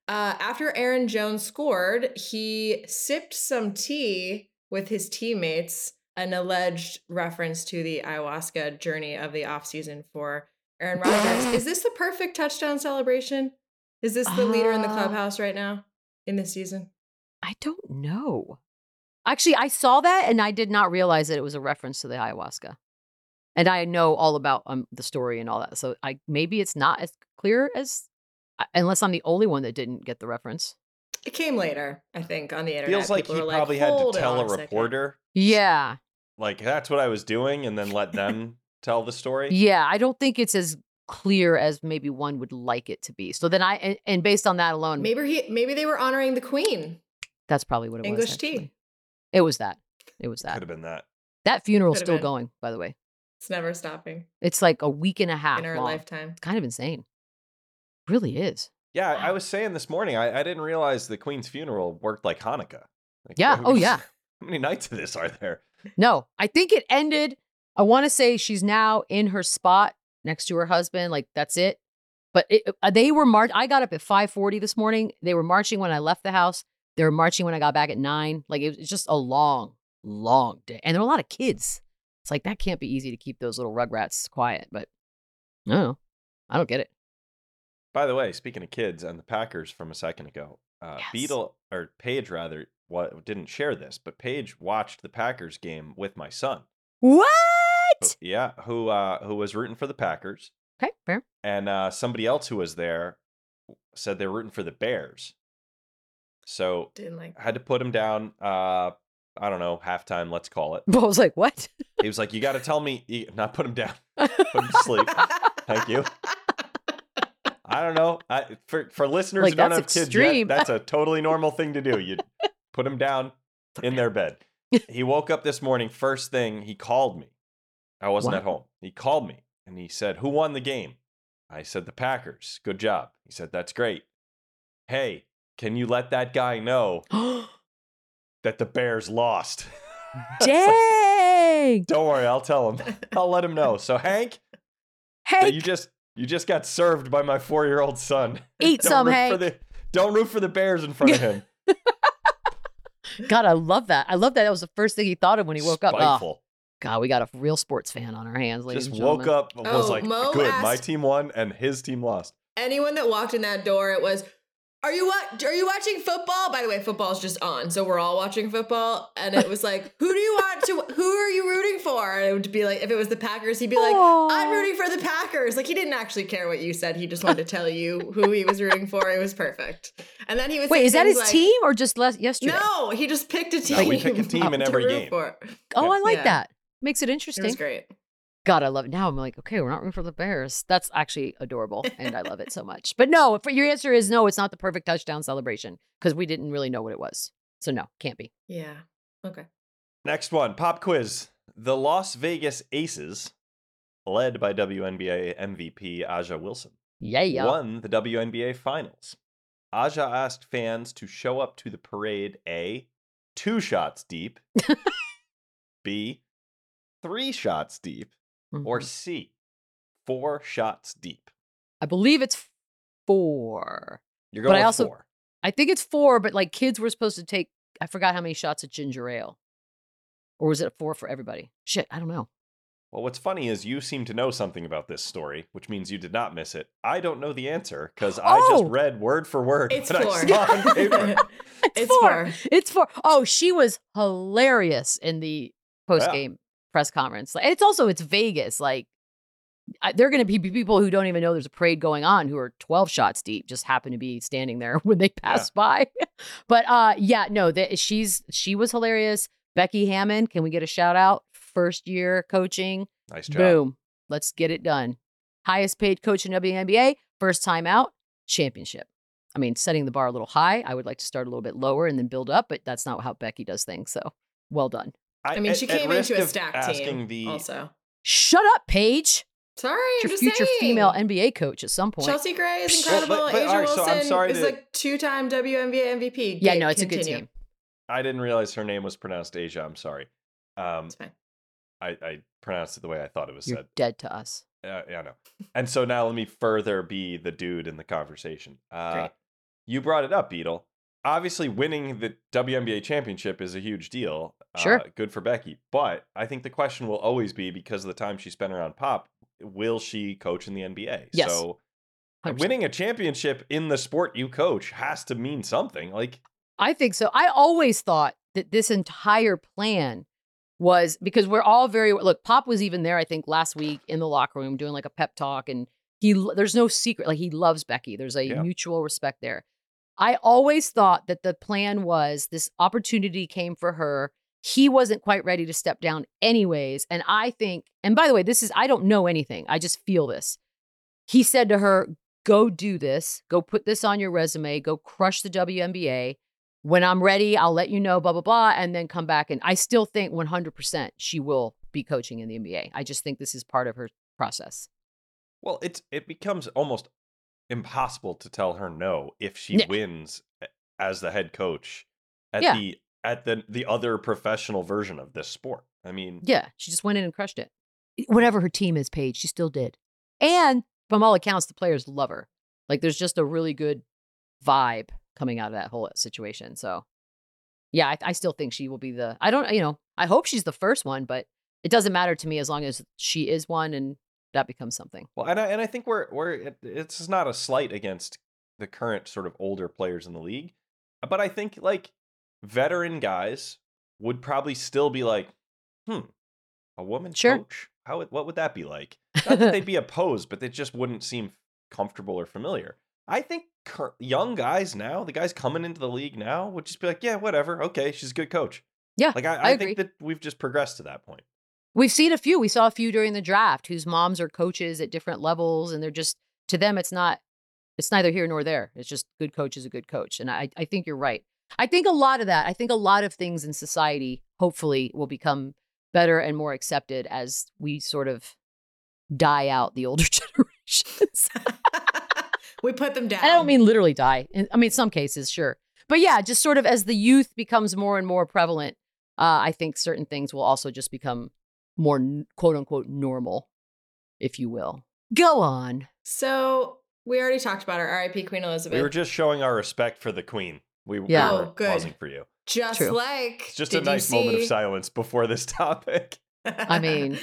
[SPEAKER 4] After Aaron Jones scored, he sipped some tea with his teammates, an alleged reference to the ayahuasca journey of the offseason for Aaron Rodgers. Is this the perfect touchdown celebration? Is this the leader in the clubhouse right now in this season?
[SPEAKER 2] I don't know. Actually, I saw that and I did not realize that it was a reference to the ayahuasca. And I know all about the story and all that. So maybe it's not as clear as, unless I'm the only one that didn't get the reference.
[SPEAKER 4] It came later, I think, on the internet.
[SPEAKER 3] Feels like
[SPEAKER 4] People
[SPEAKER 3] he
[SPEAKER 4] were
[SPEAKER 3] probably had to
[SPEAKER 4] "Hold
[SPEAKER 3] tell
[SPEAKER 4] on
[SPEAKER 3] a
[SPEAKER 4] second."
[SPEAKER 3] reporter.
[SPEAKER 2] Yeah.
[SPEAKER 3] Like, that's what I was doing, and then let them tell the story.
[SPEAKER 2] Yeah. I don't think it's as clear as maybe one would like it to be. So then and based on that alone,
[SPEAKER 4] Maybe they were honoring the Queen.
[SPEAKER 2] that's probably what it
[SPEAKER 4] English
[SPEAKER 2] was.
[SPEAKER 4] tea.
[SPEAKER 2] It was that. It was that.
[SPEAKER 3] Could have been that.
[SPEAKER 2] That funeral's
[SPEAKER 4] Could've
[SPEAKER 2] still
[SPEAKER 4] been.
[SPEAKER 2] going, by the way.
[SPEAKER 4] It's never stopping
[SPEAKER 2] It's like a week and a half
[SPEAKER 4] in our
[SPEAKER 2] long.
[SPEAKER 4] lifetime.
[SPEAKER 2] It's kind of insane. Really is.
[SPEAKER 3] Yeah, I was saying this morning, I didn't realize the Queen's funeral worked like Hanukkah. Like,
[SPEAKER 2] Yeah. Oh, yeah.
[SPEAKER 3] How many nights of this are there?
[SPEAKER 2] No, I think it ended. I want to say she's now in her spot next to her husband. Like, that's it. But they were I got up at 5:40 this morning. They were marching when I left the house. They were marching when I got back at 9. Like, it was just a long, long day. And there were a lot of kids. It's like, that can't be easy to keep those little rugrats quiet. But I don't know. I don't get it.
[SPEAKER 3] By the way, speaking of kids and the Packers from a second ago,
[SPEAKER 2] Yes.
[SPEAKER 3] Paige rather, didn't share this, but Paige watched the Packers game with my son.
[SPEAKER 2] What?
[SPEAKER 3] Yeah, who was rooting for the Packers,
[SPEAKER 2] Okay, fair.
[SPEAKER 3] and somebody else who was there said they were rooting for the Bears. So
[SPEAKER 4] Didn't like.
[SPEAKER 3] I had to put him down. I don't know, halftime, let's call it.
[SPEAKER 2] I was like, what?
[SPEAKER 3] He was like, "You got to tell me," not put him down, put him to sleep. Thank you. I don't know. For listeners
[SPEAKER 2] Like,
[SPEAKER 3] who don't
[SPEAKER 2] that's
[SPEAKER 3] have kids
[SPEAKER 2] extreme.
[SPEAKER 3] yet, that's a totally normal thing to do. You put them down in their bed. He woke up this morning. First thing, he called me. I wasn't
[SPEAKER 2] Wow.
[SPEAKER 3] at home. He called me and he said, "Who won the game?" I said, "The Packers. Good job." He said, "That's great. Hey, can you let that guy know that the Bears lost?"
[SPEAKER 2] Dang.
[SPEAKER 3] Don't worry, I'll tell him. I'll let him know. So Hank,
[SPEAKER 2] Hey,
[SPEAKER 3] you just got served by my 4-year-old son.
[SPEAKER 2] Eat
[SPEAKER 3] Don't
[SPEAKER 2] some,
[SPEAKER 3] root
[SPEAKER 2] Hank.
[SPEAKER 3] for don't root for the Bears in front of him.
[SPEAKER 2] God, I love that. I love that. That was the first thing he thought of when he woke up. Oh,
[SPEAKER 3] Spiteful.
[SPEAKER 2] God, we got a real sports fan on our hands, ladies
[SPEAKER 3] Just
[SPEAKER 2] and
[SPEAKER 3] woke
[SPEAKER 2] gentlemen.
[SPEAKER 3] up, was
[SPEAKER 4] Oh,
[SPEAKER 3] like,
[SPEAKER 4] Mo
[SPEAKER 3] good, my
[SPEAKER 4] asked-
[SPEAKER 3] team won and his team lost.
[SPEAKER 4] Anyone that walked in that door, it was, Are you watching football? By the way, football's just on, so we're all watching football. And it was like, who are you rooting for? And it would be like, if it was the Packers, he'd be like,
[SPEAKER 2] Aw.
[SPEAKER 4] I'm rooting for the Packers. Like, he didn't actually care what you said. He just wanted to tell you who he was rooting for. It was perfect. And then he would
[SPEAKER 2] Wait,
[SPEAKER 4] say
[SPEAKER 2] is that
[SPEAKER 4] things
[SPEAKER 2] his
[SPEAKER 4] like,
[SPEAKER 2] team or just yesterday?
[SPEAKER 4] No, he just picked a team.
[SPEAKER 3] No, we pick a team in
[SPEAKER 4] to
[SPEAKER 3] every
[SPEAKER 4] root
[SPEAKER 3] game.
[SPEAKER 4] for.
[SPEAKER 2] Oh, I like
[SPEAKER 4] Yeah.
[SPEAKER 2] that. Makes it
[SPEAKER 4] It
[SPEAKER 2] interesting.
[SPEAKER 4] was great.
[SPEAKER 2] God, I love it. Now I'm like, okay, we're not rooting for the Bears. That's actually adorable, and I love it so much. But no, for your answer is no, it's not the perfect touchdown celebration because we didn't really know what it was. So no, can't be.
[SPEAKER 4] Yeah. Okay.
[SPEAKER 3] Next one, pop quiz. The Las Vegas Aces, led by WNBA MVP Aja Wilson,
[SPEAKER 2] Yeah.
[SPEAKER 3] won the WNBA Finals. Aja asked fans to show up to the parade A, 2 shots deep, B, 3 shots deep, or
[SPEAKER 2] Mhm.
[SPEAKER 3] C, 4 shots deep.
[SPEAKER 2] I believe it's 4.
[SPEAKER 3] You're
[SPEAKER 2] But
[SPEAKER 3] going
[SPEAKER 2] I
[SPEAKER 3] with
[SPEAKER 2] also-
[SPEAKER 3] 4.
[SPEAKER 2] I think it's 4, but like kids were supposed to take, I forgot how many shots of ginger ale. Or was it 4 for everybody? Shit, I don't know.
[SPEAKER 3] Well, what's funny is you seem to know something about this story, which means you did not miss it. I don't know the answer because I just
[SPEAKER 2] Oh!
[SPEAKER 3] read word for word
[SPEAKER 4] It's
[SPEAKER 3] what
[SPEAKER 4] 4.
[SPEAKER 3] I saw on paper.
[SPEAKER 4] It's 4.
[SPEAKER 2] It's 4. Oh, she was hilarious in the post game press conference. Like, it's Vegas. Like, there are going to be people who don't even know there's a parade going on who are 12 shots deep, just happen to be standing there when they pass by. But she was hilarious. Becky Hammond, can we get a shout out? First year coaching.
[SPEAKER 3] Nice job.
[SPEAKER 2] Boom. Let's get it done. Highest paid coach in WNBA, first time out, championship. I mean, setting the bar a little high. I would like to start a little bit lower and then build up, but that's not how Becky does things. So well done.
[SPEAKER 4] I mean, she
[SPEAKER 3] at
[SPEAKER 4] came
[SPEAKER 3] risk
[SPEAKER 4] into a
[SPEAKER 3] of
[SPEAKER 4] stacked
[SPEAKER 3] asking
[SPEAKER 4] team also.
[SPEAKER 2] Shut up, Paige.
[SPEAKER 4] Sorry,
[SPEAKER 2] It's
[SPEAKER 4] I'm
[SPEAKER 2] your
[SPEAKER 4] just
[SPEAKER 2] future
[SPEAKER 4] saying.
[SPEAKER 2] female NBA coach at some point.
[SPEAKER 4] Chelsea Gray is
[SPEAKER 3] Well,
[SPEAKER 4] incredible.
[SPEAKER 3] but
[SPEAKER 4] Asia
[SPEAKER 3] all right, so I'm
[SPEAKER 4] Wilson
[SPEAKER 3] sorry
[SPEAKER 4] is
[SPEAKER 3] to-
[SPEAKER 4] like 2-time WNBA MVP.
[SPEAKER 2] Yeah,
[SPEAKER 4] Gabe,
[SPEAKER 2] no, it's a good
[SPEAKER 4] continue.
[SPEAKER 2] team.
[SPEAKER 3] I didn't realize her name was pronounced Asia. I'm sorry.
[SPEAKER 4] It's fine.
[SPEAKER 3] I pronounced it the way I thought it was
[SPEAKER 2] You're
[SPEAKER 3] said.
[SPEAKER 2] dead to us.
[SPEAKER 3] Yeah, I know. And so now let me further be the dude in the conversation.
[SPEAKER 4] Great.
[SPEAKER 3] You brought it up, Beetle. Obviously, winning the WNBA championship is a huge deal.
[SPEAKER 2] Sure.
[SPEAKER 3] Good for Becky. But I think the question will always be, because of the time she spent around Pop, will she coach in the NBA?
[SPEAKER 2] Yes.
[SPEAKER 3] So
[SPEAKER 2] 100%.
[SPEAKER 3] winning a championship in the sport you coach has to mean something. Like,
[SPEAKER 2] I think so. I always thought that this entire plan was because we're all look, Pop was even there, I think, last week in the locker room doing like a pep talk, and there's no secret. Like, he loves Becky. There's a mutual respect there. I always thought that the plan was this opportunity came for her. He wasn't quite ready to step down anyways. And I think, and by the way, I don't know anything. I just feel this. He said to her, go do this, go put this on your resume, go crush the WNBA. When I'm ready, I'll let you know, blah, blah, blah, and then come back. And I still think 100% she will be coaching in the NBA. I just think this is part of her process.
[SPEAKER 3] well, it becomes almost impossible to tell her no if she wins as the head coach at the other professional version of this sport. I mean,
[SPEAKER 2] yeah, she just went in and crushed it. Whatever her team is, Paige, she still did. And from all accounts, the players love her. Like, there's just a really good vibe coming out of that whole situation. So, yeah, I still think she will be I hope she's the first one, but it doesn't matter to me as long as she is one and that becomes something.
[SPEAKER 3] well, and I think it's not a slight against the current sort of older players in the league, but I think like veteran guys would probably still be like, a woman coach? What would that be like? Not that they'd be opposed, but they just wouldn't seem comfortable or familiar. I think young guys now, the guys coming into the league now, would just be like, yeah, whatever. Okay, she's a good coach.
[SPEAKER 2] Yeah,
[SPEAKER 3] like
[SPEAKER 2] I
[SPEAKER 3] agree. Think that we've just progressed to that point.
[SPEAKER 2] We've seen a few. We saw a few during the draft whose moms are coaches at different levels, and they're just, to them, it's neither here nor there. It's just good coach is a good coach. And I think you're right. I think a lot of things in society hopefully will become better and more accepted as we sort of die out the older generations.
[SPEAKER 4] We put them down.
[SPEAKER 2] I don't mean literally die. I mean, some cases, sure. But yeah, just sort of as the youth becomes more and more prevalent, I think certain things will also just become more quote unquote normal, if you will. Go on.
[SPEAKER 4] So we already talked about our RIP Queen Elizabeth.
[SPEAKER 3] We were just showing our respect for the Queen. We were pausing for you.
[SPEAKER 4] Just
[SPEAKER 2] True.
[SPEAKER 4] like
[SPEAKER 3] it's just a nice moment of silence before this topic.
[SPEAKER 2] I mean,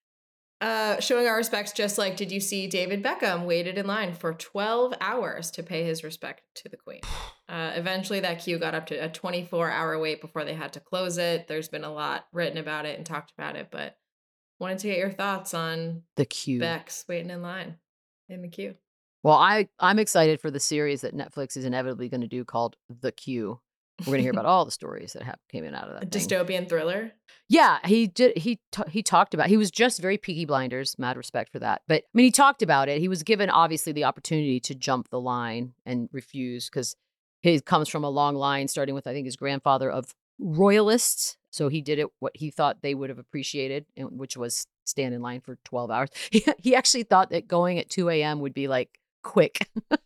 [SPEAKER 4] showing our respects, just like, did you see David Beckham waited in line for 12 hours to pay his respect to the Queen? Eventually that queue got up to a 24-hour wait before they had to close it. There's been a lot written about it and talked about it, but wanted to get your thoughts on
[SPEAKER 2] the queue.
[SPEAKER 4] Bex waiting in line in the queue.
[SPEAKER 2] Well, I'm excited for the series that Netflix is inevitably going to do called The Queue. We're going to hear about all the stories that came in out of that.
[SPEAKER 4] Dystopian thriller.
[SPEAKER 2] Yeah, he did. He talked about. He was just very Peaky Blinders. Mad respect for that. But I mean, he talked about it. He was given obviously the opportunity to jump the line and refuse because he comes from a long line, starting with I think his grandfather of royalists. So he did it what he thought they would have appreciated, which was stand in line for 12 hours. He actually thought that going at 2 a.m. would be like quick.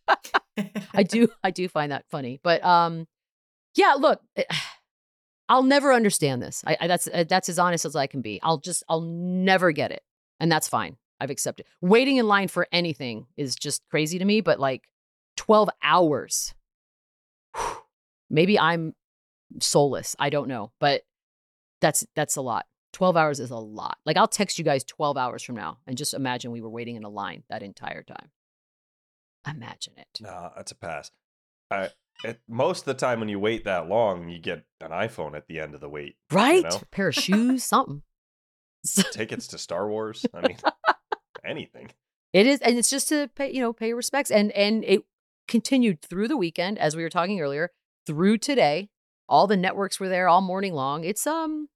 [SPEAKER 2] I do find that funny. But yeah, look, I'll never understand this. That's as honest as I can be. I'll never get it. And that's fine. I've accepted. Waiting in line for anything is just crazy to me, but like 12 hours. Maybe I'm soulless. I don't know, but that's a lot. 12 hours is a lot. Like, I'll text you guys 12 hours from now and just imagine we were waiting in a line that entire time. Imagine it.
[SPEAKER 3] No, that's a pass. Most of the time when you wait that long, you get an iPhone at the end of the wait.
[SPEAKER 2] Right?
[SPEAKER 3] You know?
[SPEAKER 2] A pair of shoes, something.
[SPEAKER 3] Tickets to Star Wars. I mean, anything.
[SPEAKER 2] It is. And it's just to pay respects. And it continued through the weekend, as we were talking earlier, through today. All the networks were there all morning long. It's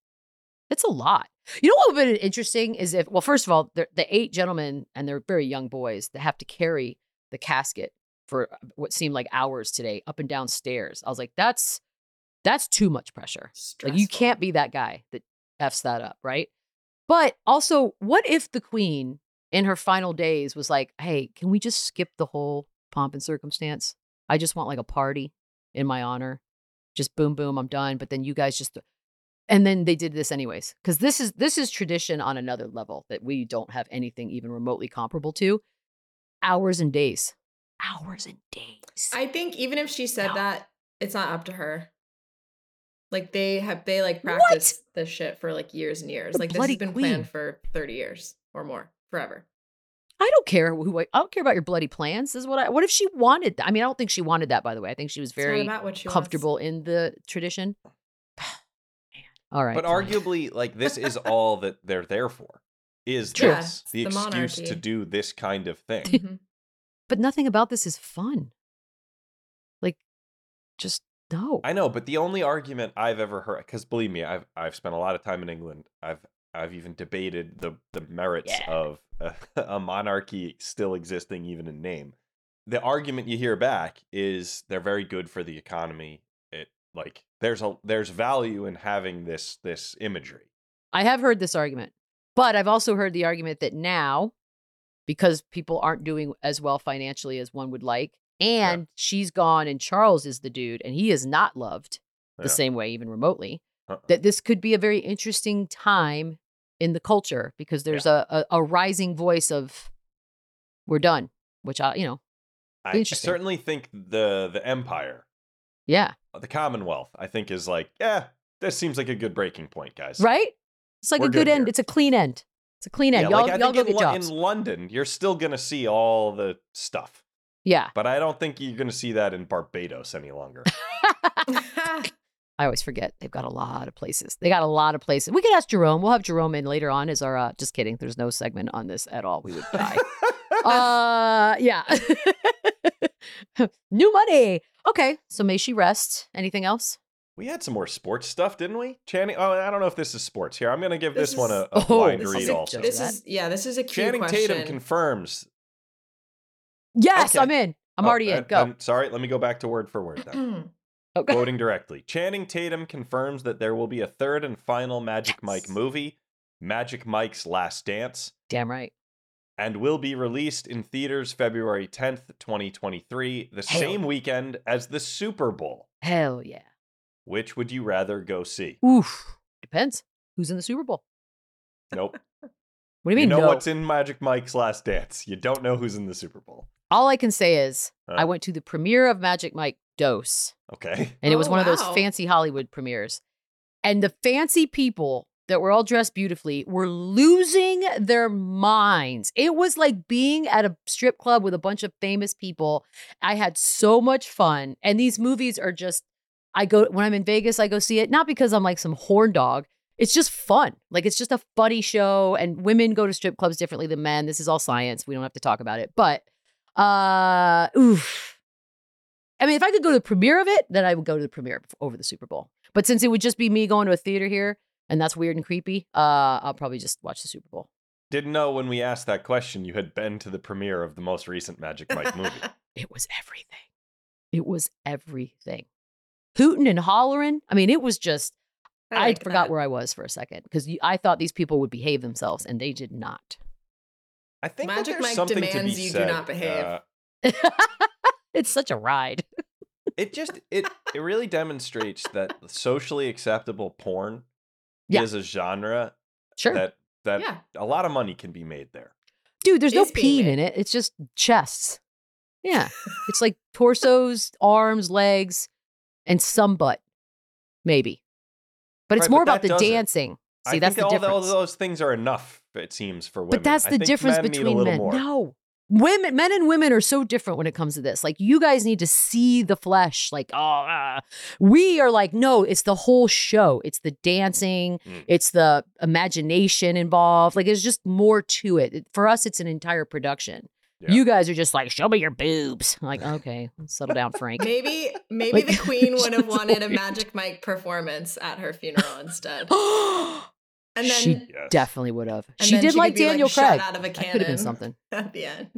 [SPEAKER 2] a lot. You know what would have been interesting is first of all, the 8 gentlemen, and they're very young boys, that have to carry the casket for what seemed like hours today up and down stairs. I was like, that's too much pressure.
[SPEAKER 4] Stressful.
[SPEAKER 2] Like, you can't be that guy that F's that up, right? But also, what if the Queen in her final days was like, hey, can we just skip the whole pomp and circumstance? I just want like a party in my honor. Just boom, boom, I'm done. But then you guys just, and then they did this anyways. Because this is tradition on another level that we don't have anything even remotely comparable to. Hours and days. hours and days.
[SPEAKER 4] I think even if she said that, it's not up to her. Like they practiced this shit for like years and years. Like this has been planned for 30 years or more, forever.
[SPEAKER 2] I don't care I don't care about your bloody plans. This is what if she wanted that? I mean, I don't think she wanted that, by the way. I think she was very comfortable in the tradition. All right.
[SPEAKER 3] But arguably, like, this is all that they're there for. Is
[SPEAKER 2] True.
[SPEAKER 3] this the excuse
[SPEAKER 4] monarchy.
[SPEAKER 3] to do this kind of thing?
[SPEAKER 4] Mhm.
[SPEAKER 2] But nothing about this is fun. Like, just no.
[SPEAKER 3] I know, but the only argument I've ever heard, because believe me, I've spent a lot of time in England. I've even debated the merits of a monarchy still existing even in name. The argument you hear back is they're very good for the economy. Like there's value in having this imagery.
[SPEAKER 2] I have heard this argument, but I've also heard the argument that now, because people aren't doing as well financially as one would like, and she's gone and Charles is the dude, and he is not loved the same way, even remotely, that this could be a very interesting time in the culture because there's a rising voice of we're done, which I
[SPEAKER 3] certainly think the empire, the Commonwealth, I think is like, this seems like a good breaking point, guys.
[SPEAKER 2] Right? It's like a good end. Here. It's a clean end. It's a clean end.
[SPEAKER 3] Yeah,
[SPEAKER 2] y'all go get jobs.
[SPEAKER 3] In London, you're still gonna see all the stuff.
[SPEAKER 2] Yeah.
[SPEAKER 3] But I don't think you're gonna see that in Barbados any longer.
[SPEAKER 2] I always forget. They've got a lot of places. We could ask Jerome. We'll have Jerome in later on as our, just kidding. There's no segment on this at all. We would die. Yeah. New money. Okay. So may she rest. Anything else?
[SPEAKER 3] We had some more sports stuff, didn't we? Channing, I don't know if this is sports here. I'm going to give this one a blind read also.
[SPEAKER 4] This is a cute
[SPEAKER 3] Channing
[SPEAKER 4] question.
[SPEAKER 3] Tatum confirms.
[SPEAKER 2] Yes,
[SPEAKER 3] okay.
[SPEAKER 2] I'm in. I'm already in. Go.
[SPEAKER 3] I'm sorry. Let me go back to word for word then.
[SPEAKER 2] Okay.
[SPEAKER 3] Quoting directly. Channing Tatum confirms that there will be a third and final Magic Mike movie, Magic Mike's Last Dance.
[SPEAKER 2] Damn right.
[SPEAKER 3] And will be released in theaters February 10th, 2023, the same weekend as the Super Bowl.
[SPEAKER 2] Hell yeah.
[SPEAKER 3] Which would you rather go see?
[SPEAKER 2] Oof. Depends. Who's in the Super Bowl?
[SPEAKER 3] Nope.
[SPEAKER 2] What do you mean?
[SPEAKER 3] You know what's in Magic Mike's Last Dance. You don't know who's in the Super Bowl.
[SPEAKER 2] All I can say is I went to the premiere of Magic Mike Dose.
[SPEAKER 3] Okay.
[SPEAKER 2] And it was one of those fancy Hollywood premieres. And the fancy people that were all dressed beautifully were losing their minds. It was like being at a strip club with a bunch of famous people. I had so much fun. And these movies are just, when I'm in Vegas, I go see it, not because I'm like some horn dog. It's just fun. Like, it's just a funny show, and women go to strip clubs differently than men. This is all science. We don't have to talk about it. But, oof. I mean, if I could go to the premiere of it, then I would go to the premiere over the Super Bowl. But since it would just be me going to a theater here, and that's weird and creepy, I'll probably just watch the Super Bowl.
[SPEAKER 3] Didn't know when we asked that question, you had been to the premiere of the most recent Magic Mike movie.
[SPEAKER 2] It was everything. It was everything. Hooting and hollering. I mean, it was just, I forgot where I was for a second because I thought these people would behave themselves, and they did not.
[SPEAKER 3] I think
[SPEAKER 4] Magic Mike
[SPEAKER 3] something
[SPEAKER 4] demands
[SPEAKER 3] to be
[SPEAKER 4] you
[SPEAKER 3] said.
[SPEAKER 4] do not behave.
[SPEAKER 2] It's such a ride.
[SPEAKER 3] It really demonstrates that socially acceptable porn is a genre that a lot of money can be made there.
[SPEAKER 2] Dude, there's no peen in it. It's just chests. Yeah. It's like torsos, arms, legs, and some butt. Maybe. But it's more about the dancing. See, that's the difference.
[SPEAKER 3] All those things are enough, it seems, for women.
[SPEAKER 2] But that's the difference between men. No. Men and women are so different when it comes to this. Like, you guys need to see the flesh. Like, we are like, no, it's the whole show. It's the dancing. It's the imagination involved. Like, there's just more to it. For us, it's an entire production. Yeah. You guys are just like, show me your boobs. I'm like, okay, settle down, Frank.
[SPEAKER 4] Maybe like, the Queen would have wanted a Magic Mike performance at her funeral instead. And then
[SPEAKER 2] she definitely would have. She did like Daniel Craig.
[SPEAKER 4] Out of a cannon
[SPEAKER 2] could have been something
[SPEAKER 4] at the end.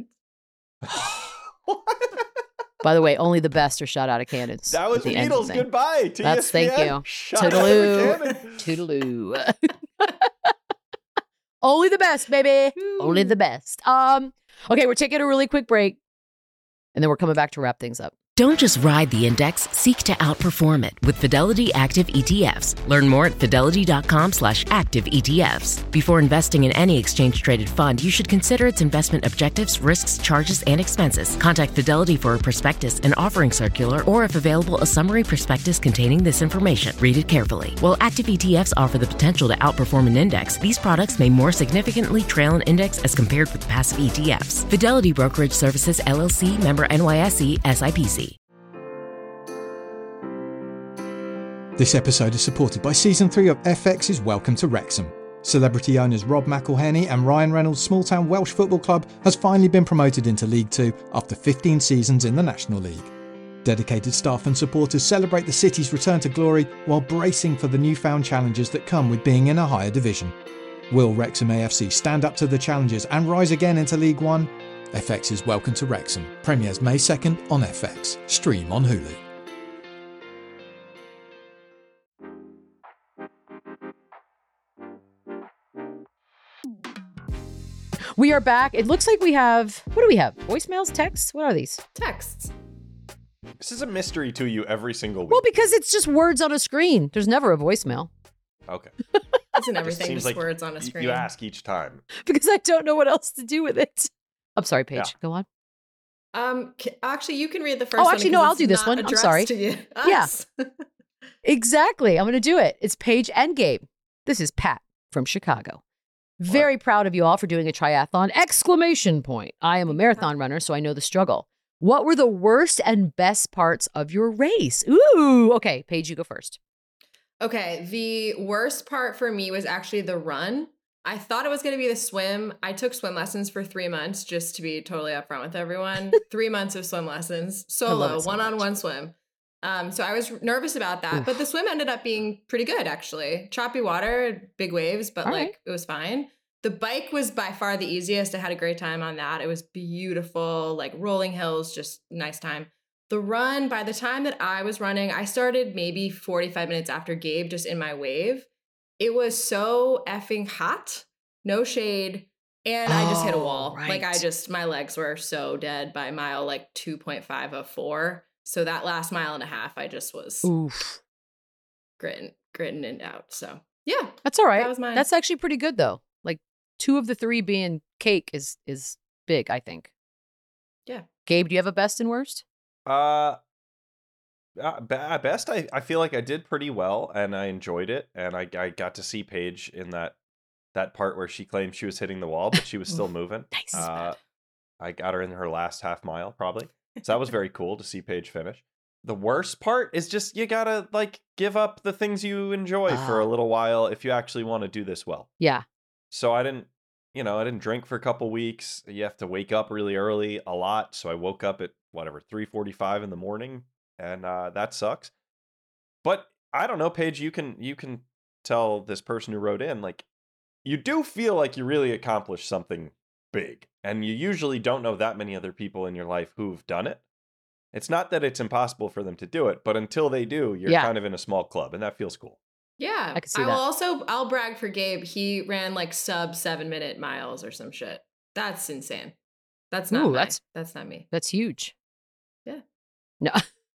[SPEAKER 2] By the way, only the best are shot out of cannons.
[SPEAKER 3] That was the Beatles. Goodbye.
[SPEAKER 2] That's thank you. Toodaloo. Toodaloo. Only the best, baby. Only the best. Okay, we're taking a really quick break, and then we're coming back to wrap things up.
[SPEAKER 7] Don't just ride the index, seek to outperform it with Fidelity Active ETFs. Learn more at fidelity.com/active ETFs. Before investing in any exchange-traded fund, you should consider its investment objectives, risks, charges, and expenses. Contact Fidelity for a prospectus, an offering circular, or if available, a summary prospectus containing this information. Read it carefully. While active ETFs offer the potential to outperform an index, these products may more significantly trail an index as compared with passive ETFs. Fidelity Brokerage Services, LLC, member NYSE, SIPC.
[SPEAKER 8] This episode is supported by Season 3 of FX's Welcome to Wrexham. Celebrity owners Rob McElhenney and Ryan Reynolds' small-town Welsh football club has finally been promoted into League 2 after 15 seasons in the National League. Dedicated staff and supporters celebrate the city's return to glory while bracing for the newfound challenges that come with being in a higher division. Will Wrexham AFC stand up to the challenges and rise again into League 1? FX's Welcome to Wrexham premieres May 2nd on FX. Stream on Hulu.
[SPEAKER 2] We are back. It looks like we have, what do we have? Voicemails, texts? What are these?
[SPEAKER 4] Texts.
[SPEAKER 3] This is a mystery to you every single week.
[SPEAKER 2] Well, because it's just words on a screen. There's never a voicemail.
[SPEAKER 3] Okay.
[SPEAKER 4] Isn't everything just
[SPEAKER 3] like
[SPEAKER 4] words on a screen?
[SPEAKER 3] You ask each time.
[SPEAKER 2] Because I don't know what else to do with it. I'm sorry, Paige.
[SPEAKER 3] Yeah.
[SPEAKER 2] Go on.
[SPEAKER 4] Actually, you can read the first one.
[SPEAKER 2] Oh, actually, no, I'll do this one. I'm sorry.
[SPEAKER 4] To you.
[SPEAKER 2] Yeah.
[SPEAKER 4] Us.
[SPEAKER 2] Exactly. I'm going to do it. It's Paige and Gabe. This is Pat from Chicago. Very proud of you all for doing a triathlon! Exclamation point. I am a marathon runner, so I know the struggle. What were the worst and best parts of your race? Ooh, okay. Paige, you go first.
[SPEAKER 4] Okay, the worst part for me was actually the run. I thought it was going to be the swim. I took swim lessons for 3 months, just to be totally upfront with everyone. 3 months of swim lessons, solo, one-on-one swim. So I was nervous about that, but the swim ended up being pretty good, actually. Choppy water, big waves, but it was fine. The bike was by far the easiest. I had a great time on that. It was beautiful, like rolling hills, just nice time. The run, by the time that I was running, I started maybe 45 minutes after Gabe, just in my wave. It was so effing hot, no shade, and I just hit a wall.
[SPEAKER 2] Right.
[SPEAKER 4] Like my legs were so dead by mile 2.5 of 4. So that last mile and a half, I just was gritting it out. So yeah,
[SPEAKER 2] that's all right.
[SPEAKER 4] That was mine.
[SPEAKER 2] That's actually pretty good though. Like 2 of the 3 being cake is big, I think.
[SPEAKER 4] Yeah.
[SPEAKER 2] Gabe, do you have a best and worst?
[SPEAKER 3] Best, I feel like I did pretty well and I enjoyed it. And I got to see Paige in that part where she claimed she was hitting the wall, but she was still moving.
[SPEAKER 2] Nice.
[SPEAKER 3] I got her in her last half mile probably. So that was very cool to see Paige finish. The worst part is just you gotta give up the things you enjoy for a little while if you actually want to do this well.
[SPEAKER 2] Yeah.
[SPEAKER 3] So I didn't drink for a couple weeks. You have to wake up really early a lot. So I woke up at 3:45 in the morning, and that sucks. But I don't know, Paige, you can tell this person who wrote in, you do feel like you really accomplished something big. And you usually don't know that many other people in your life who've done it. It's not that it's impossible for them to do it, but until they do, you're kind of in a small club, and that feels cool.
[SPEAKER 4] Yeah.
[SPEAKER 2] I can see that.
[SPEAKER 4] I'll brag for Gabe. He ran sub 7-minute miles or some shit. That's insane. That's not that's not me.
[SPEAKER 2] That's huge.
[SPEAKER 4] Yeah.
[SPEAKER 2] No,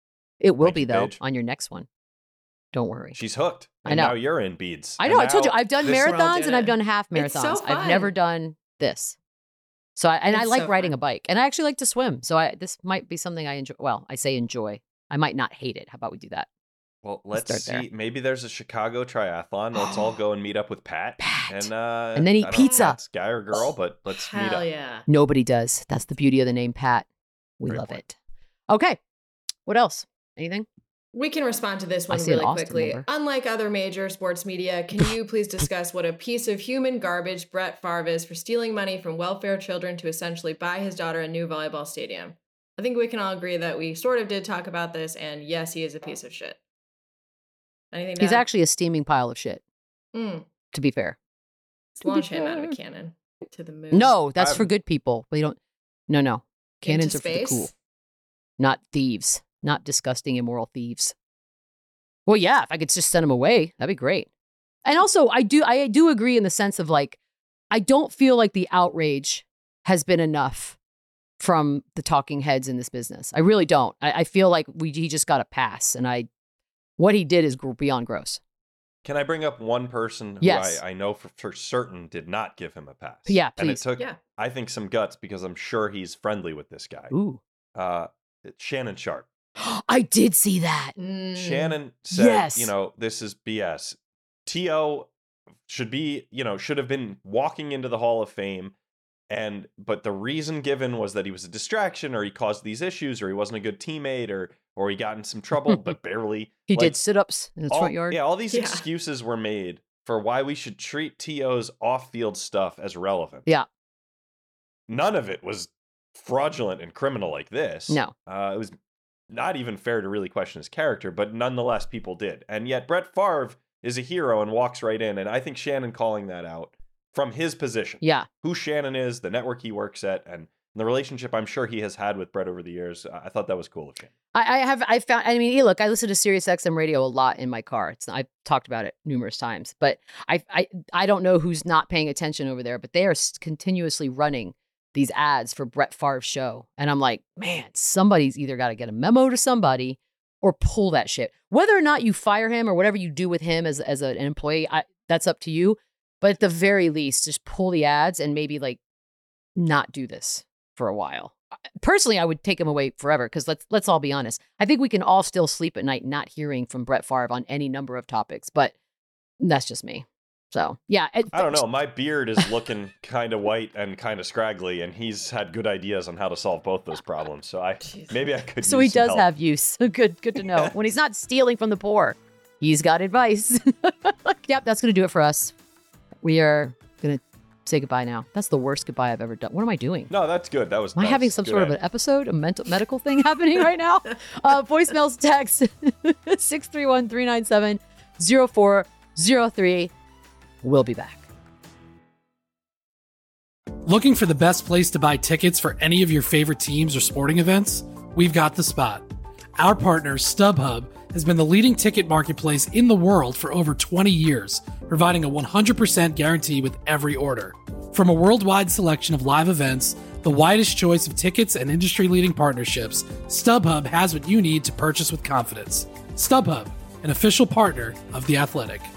[SPEAKER 2] it will
[SPEAKER 3] Thank
[SPEAKER 2] be
[SPEAKER 3] you,
[SPEAKER 2] though
[SPEAKER 3] Paige.
[SPEAKER 2] on your next one. Don't worry.
[SPEAKER 3] She's hooked.
[SPEAKER 2] I
[SPEAKER 3] And
[SPEAKER 2] know.
[SPEAKER 3] now you're in beads.
[SPEAKER 2] I know. I told you I've done
[SPEAKER 3] this round
[SPEAKER 2] marathons
[SPEAKER 4] did
[SPEAKER 2] and I've
[SPEAKER 4] it.
[SPEAKER 2] done half
[SPEAKER 4] It's so
[SPEAKER 2] marathons. I've never
[SPEAKER 4] fun.
[SPEAKER 2] done this. So I
[SPEAKER 4] It's
[SPEAKER 2] like
[SPEAKER 4] so
[SPEAKER 2] riding
[SPEAKER 4] fun.
[SPEAKER 2] a bike, and I actually like to swim. So this might be something I enjoy. Well, I say enjoy. I might not hate it. How about we do that?
[SPEAKER 3] Well, let's
[SPEAKER 2] start
[SPEAKER 3] see.
[SPEAKER 2] there.
[SPEAKER 3] Maybe there's a Chicago triathlon. Let's all go and meet up with Pat.
[SPEAKER 2] Pat.
[SPEAKER 3] And
[SPEAKER 2] then eat
[SPEAKER 3] I don't know if
[SPEAKER 2] pizza.
[SPEAKER 3] that's guy or girl, but let's meet
[SPEAKER 4] Hell
[SPEAKER 3] up.
[SPEAKER 4] yeah.
[SPEAKER 2] Nobody does. That's the beauty of the name Pat. We
[SPEAKER 3] Great
[SPEAKER 2] love
[SPEAKER 3] point.
[SPEAKER 2] it. Okay. What else? Anything?
[SPEAKER 4] We can respond to this one
[SPEAKER 2] see an
[SPEAKER 4] really
[SPEAKER 2] Austin
[SPEAKER 4] quickly.
[SPEAKER 2] number.
[SPEAKER 4] Unlike other major sports media, can you please discuss what a piece of human garbage Brett Favre is for stealing money from welfare children to essentially buy his daughter a new volleyball stadium? I think we can all agree that we sort of did talk about this, and yes, he is a piece of shit. Anything to
[SPEAKER 2] He's
[SPEAKER 4] add?
[SPEAKER 2] actually a steaming pile of shit,
[SPEAKER 4] to
[SPEAKER 2] to be fair.
[SPEAKER 4] launch him out of a cannon to the moon.
[SPEAKER 2] No, that's for
[SPEAKER 3] I'm-
[SPEAKER 2] good people. We don't. No. Cannons
[SPEAKER 4] Into
[SPEAKER 2] are for the
[SPEAKER 4] space?
[SPEAKER 2] cool. Not thieves. Not disgusting, immoral thieves. Well, yeah, if I could just send them away, that'd be great. And also, I do agree in the sense of I don't feel like the outrage has been enough from the talking heads in this business. I really don't. I feel like he just got a pass, and what he did is beyond gross.
[SPEAKER 3] Can I bring up one person who
[SPEAKER 2] yes.
[SPEAKER 3] I know for certain did not give him a pass?
[SPEAKER 2] Yeah, please.
[SPEAKER 3] And it took, I think, some guts because I'm sure he's friendly with this guy.
[SPEAKER 2] Ooh.
[SPEAKER 3] Shannon Sharpe.
[SPEAKER 2] I did see that.
[SPEAKER 3] Shannon said, this is BS. T.O. should have been walking into the Hall of Fame. But the reason given was that he was a distraction, or he caused these issues, or he wasn't a good teammate, or he got in some trouble, but barely.
[SPEAKER 2] He did sit-ups in his front yard.
[SPEAKER 3] Yeah, all these excuses were made for why we should treat T.O.'s off-field stuff as relevant.
[SPEAKER 2] Yeah.
[SPEAKER 3] None of it was fraudulent and criminal like this.
[SPEAKER 2] No.
[SPEAKER 3] It was not even fair to really question his character, but nonetheless, people did. And yet Brett Favre is a hero and walks right in, and I think Shannon calling that out from his position.
[SPEAKER 2] Yeah.
[SPEAKER 3] Who Shannon is, the network he works at, and the relationship I'm sure he has had with Brett over the years. I thought that was cool of Shannon.
[SPEAKER 2] Look, I listen to Sirius XM radio a lot in my car. I've talked about it numerous times, but I don't know who's not paying attention over there, but they are continuously running these ads for Brett Favre's show. And I'm like, man, somebody's either got to get a memo to somebody or pull that shit. Whether or not you fire him or whatever you do with him as an employee, that's up to you. But at the very least, just pull the ads and maybe not do this for a while. Personally, I would take him away forever because let's all be honest. I think we can all still sleep at night not hearing from Brett Favre on any number of topics, but that's just me. So, yeah.
[SPEAKER 3] I don't know. My beard is looking kind of white and kind of scraggly, and he's had good ideas on how to solve both those problems. So maybe I could.
[SPEAKER 2] So he does have use. Good to know. When he's not stealing from the poor, he's got advice. Yep, that's going to do it for us. We are going to say goodbye now. That's the worst goodbye I've ever done. What am I doing?
[SPEAKER 3] No, that's good. Am
[SPEAKER 2] I having some sort of an episode, a medical thing happening right now? Voicemails, text 631-397-0403. We'll be back.
[SPEAKER 9] Looking for the best place to buy tickets for any of your favorite teams or sporting events? We've got the spot. Our partner, StubHub, has been the leading ticket marketplace in the world for over 20 years, providing a 100% guarantee with every order. From a worldwide selection of live events, the widest choice of tickets, and industry-leading partnerships, StubHub has what you need to purchase with confidence. StubHub, an official partner of The Athletic.